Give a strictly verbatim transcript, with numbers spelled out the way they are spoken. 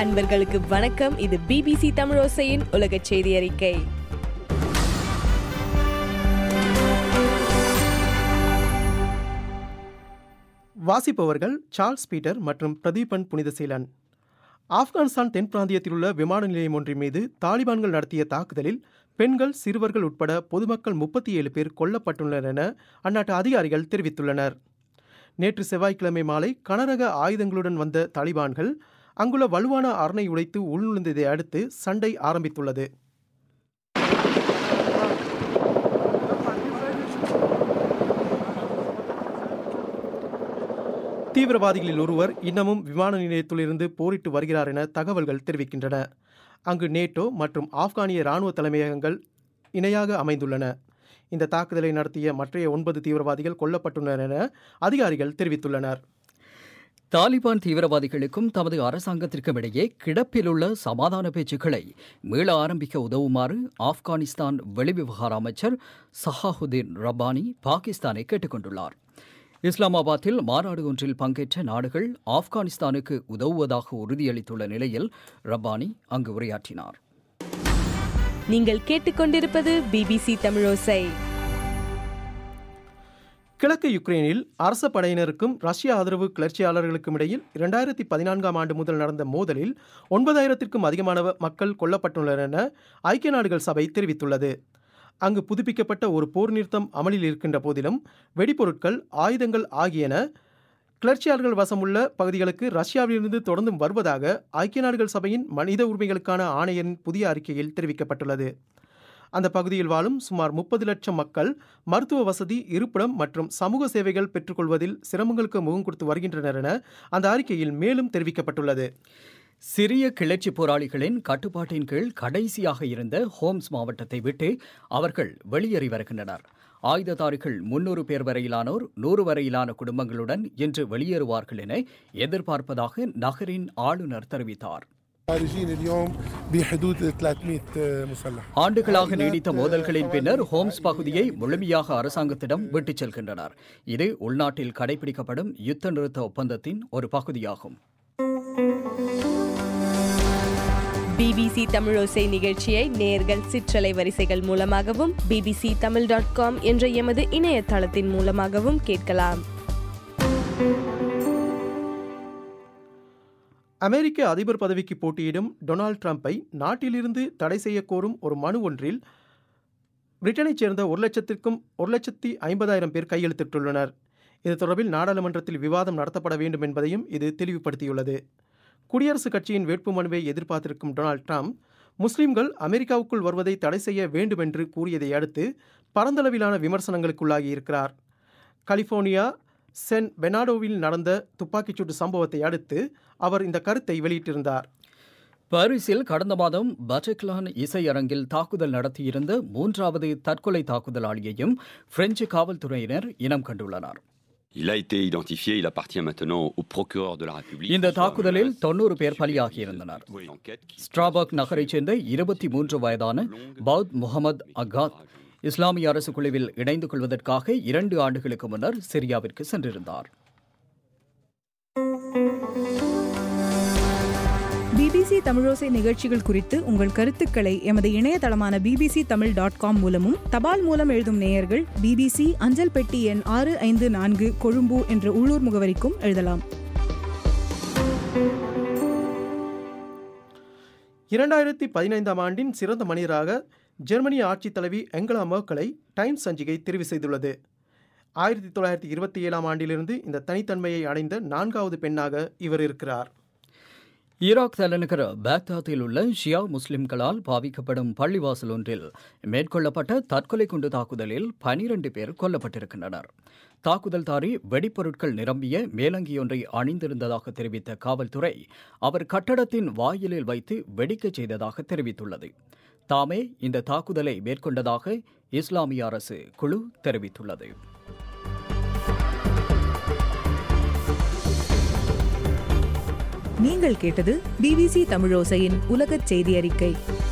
அன்பர்களுக்கு வணக்கம். இது பிபிசி தமிழோசையின் உலக செய்தி அறிக்கை. வாசிப்பவர்கள் சார்ல்ஸ் பீட்டர் மற்றும் பிரதீபன் புனிதசீலன். ஆப்கானிஸ்தான் தென் பிராந்தியத்தில் உள்ள விமான நிலையம் ஒன்றின் மீது தாலிபான்கள் நடத்திய தாக்குதலில் பெண்கள், சிறுவர்கள் உட்பட பொதுமக்கள் முப்பத்தி ஏழு பேர் கொல்லப்பட்டுள்ளனர் என அந்நாட்டு அதிகாரிகள் தெரிவித்துள்ளனர். நேற்று செவ்வாய்க்கிழமை மாலை கனரக ஆயுதங்களுடன் வந்த தாலிபான்கள் அங்குள்ள வலுவான அரணை உடைத்து உள்நுழைந்ததை அடுத்து சண்டை ஆரம்பித்துள்ளது. தீவிரவாதிகளில் ஒருவர் இன்னமும் விமான நிலையத்திலிருந்து போரிட்டு வருகிறார் என தகவல்கள் தெரிவிக்கின்றன. அங்கு நேட்டோ மற்றும் ஆப்கானிய இராணுவ தலைமையகங்கள் இணையாக அமைந்துள்ளன. இந்த தாக்குதலை நடத்திய மற்றைய ஒன்பது தீவிரவாதிகள் கொல்லப்பட்டுள்ளனர் என அதிகாரிகள் தெரிவித்துள்ளனர். தாலிபான் தீவிரவாதிகளுக்கும் தமது அரசாங்கத்திற்கும் இடையே கிடப்பிலுள்ள சமாதான பேச்சுக்களை மீள ஆரம்பிக்க உதவுமாறு ஆப்கானிஸ்தான் வெளிவிவகார அமைச்சர் சஹாஹுதீன் ரப்பானி பாகிஸ்தானை கேட்டுக் கொண்டுள்ளார். இஸ்லாமாபாத்தில் மாநாடு ஒன்றில் பங்கேற்ற நாடுகள் ஆப்கானிஸ்தானுக்கு உதவுவதாக உறுதியளித்துள்ள நிலையில் ரப்பானி அங்கு உரையாற்றினார். நீங்கள் கேட்டுக்கொண்டிருப்பது பிபிசி தமிழோசை. கிழக்கு யுக்ரைனில் அரச படையினருக்கும் ரஷ்ய ஆதரவு கிளர்ச்சியாளர்களுக்கும் இடையில் இரண்டாயிரத்தி பதினான்காம் ஆண்டு முதல் நடந்த மோதலில் ஒன்பதாயிரத்திற்கும் அதிகமான மக்கள் கொல்லப்பட்டுள்ளனர் என ஐக்கிய நாடுகள் சபை தெரிவித்துள்ளது. அங்கு புதுப்பிக்கப்பட்ட ஒரு போர் நிறுத்தம் அமலில் இருக்கின்ற போதிலும் வெடிப்பொருட்கள், ஆயுதங்கள் ஆகியன கிளர்ச்சியாளர்கள் வசமுள்ள பகுதிகளுக்கு ரஷ்யாவிலிருந்து தொடர்ந்து வருவதாக ஐக்கிய நாடுகள் சபையின் மனித உரிமைகளுக்கான ஆணையரின் புதிய அறிக்கையில் தெரிவிக்கப்பட்டுள்ளது. அந்த பகுதியில் வாழும் சுமார் முப்பது லட்சம் மக்கள் மருத்துவ வசதி, இருப்பிடம் மற்றும் சமூக சேவைகள் பெற்றுக்கொள்வதில் சிரமங்களுக்கு முகம் கொடுத்து வருகின்றனர் என அந்த அறிக்கையில் மேலும் தெரிவிக்கப்பட்டுள்ளது. சிறிய கிளர்ச்சி போராளிகளின் கட்டுப்பாட்டின் கீழ் கடைசியாக இருந்த ஹோம்ஸ் மாவட்டத்தை விட்டு அவர்கள் வெளியேறி வருகின்றனர். ஆயுததாரிகள் முன்னூறு பேர் வரையிலானோர் நூறு வரையிலான குடும்பங்களுடன் இன்று வெளியேறுவார்கள் என எதிர்பார்ப்பதாக நகரின் ஆளுநர் தெரிவித்தார். ஆண்டுகளாக நீடித்த மோதல்களின் பின்னர் ஹோம்ஸ் பகுதியை முழுமையாக அரசாங்கத்திடம் விட்டுச் செல்கின்றனர். இது உள்நாட்டில் கடைபிடிக்கப்படும் யுத்த நிறுத்த ஒப்பந்தத்தின் ஒரு பகுதியாகும். பிபிசி தமிழோசை நிகழ்ச்சியை நேயர்கள் சிற்றலை வரிசைகள் மூலமாகவும் பிபிசி தமிழ் டாட் காம் என்ற எமது இணையதளத்தின் மூலமாகவும் கேட்கலாம். அமெரிக்க அதிபர் பதவிக்கு போட்டியிடும் டொனால்ட் ட்ரம்பை நாட்டிலிருந்து தடை செய்ய கோரும் ஒரு மனு ஒன்றில் பிரிட்டனைச் சேர்ந்த ஒரு லட்சத்திற்கும் ஒரு லட்சத்தி ஐம்பதாயிரம் பேர் கையெழுத்திட்டுள்ளனர். இது தொடர்பில் நாடாளுமன்றத்தில் விவாதம் நடத்தப்பட வேண்டும் என்பதையும் இது தெளிவுபடுத்தியுள்ளது. குடியரசுக் கட்சியின் வேட்புமனுவை எதிர்பார்த்திருக்கும் டொனால்ட் ட்ரம்ப் முஸ்லிம்கள் அமெரிக்காவுக்குள் வருவதை தடை செய்ய வேண்டும் என்று கூறியதை அடுத்து பரந்தளவிலான விமர்சனங்களுக்குள்ளாகி இருக்கிறார். கலிபோர்னியா சென் பெர்னார்டோவில் நடந்த துப்பாக்கிச்சூட்டு சம்பவத்தை அடுத்து அவர் இந்த கருத்தை வெளியிட்டிருந்தார். பாரிஸில் கடந்த மாதம் பட்டக்லான் இசையரங்கில் தாக்குதல் நடத்தியிருந்த மூன்றாவது தற்கொலை தாக்குதலாளியையும் பிரெஞ்சு காவல்துறையினர் இனம் கண்டுள்ளனர். இந்த தாக்குதலில் தொன்னூறு பேர் பலியாகியிருந்தனர். ஸ்ட்ராபர்க் நகரைச் சேர்ந்த இருபத்தி மூன்று வயதான பவுத் முகமது அகாத் இஸ்லாமிய அரசு குழுவில் இணைந்து கொள்வதற்காக இரண்டு ஆண்டுகளுக்கு முன்னர் சிரியாவிற்கு சென்றிருந்தார். பிபிசி தமிழோசை நிகழ்ச்சிகள் குறித்து உங்கள் கருத்துக்களை எமது இணையதளமான பிபிசி தமிழ் டாட் காம் மூலமும், தபால் மூலம் எழுதும் நேயர்கள் பிபிசி அஞ்சல் பெட்டி எண் ஆறு ஐந்து நான்கு கொழும்பு என்ற உள்ளூர் முகவரிக்கும் எழுதலாம். இரண்டாயிரத்தி பதினைந்தாம் ஆண்டின் சிறந்த மனிதராக ஜெர்மனிய ஆட்சித் தலைவி ஏங்கலா மெர்க்கலை டைம்ஸ் சஞ்சிகை தெரிவு செய்துள்ளது. ஆயிரத்தி தொள்ளாயிரத்தி இருபத்தி ஏழாம் ஆண்டிலிருந்து இந்த தனித்தன்மையை அடைந்த நான்காவது பெண்ணாக இவர் இருக்கிறார். ஈராக் தலைநகர் பாக்தாத்தில் உள்ள ஷியா முஸ்லிம்களால் பாவிக்கப்படும் பள்ளிவாசல் ஒன்றில் மேற்கொள்ளப்பட்ட தற்கொலை குண்டு தாக்குதலில் பனிரண்டு பேர் கொல்லப்பட்டிருக்கின்றனர். தாக்குதல்தாரி வெடிப்பொருட்கள் நிரம்பிய மேலங்கியொன்றை அணிந்திருந்ததாக தெரிவித்த காவல்துறை அவர் கட்டடத்தின் வாயிலில் வைத்து வெடிக்கச் செய்ததாக தெரிவித்துள்ளது. தாமே இந்த தாக்குதலை மேற்கொண்டதாக இஸ்லாமிய அரசு குழு தெரிவித்துள்ளது. நீங்கள் கேட்டது பிபிசி தமிழோசையின் உலகச் செய்தி அறிக்கை.